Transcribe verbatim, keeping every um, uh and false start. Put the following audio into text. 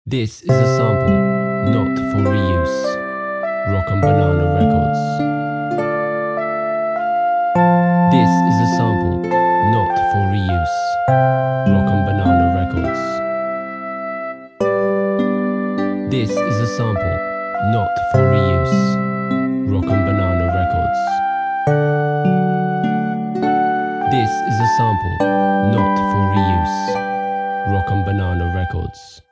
This is a sample, not for reuse. Rock and Banana Records. This is a sample, not for reuse. Rock and Banana Records. This is a sample, not for reuse. Rock and Banana Records. This is a sample, not for reuse. Rock and Banana Records.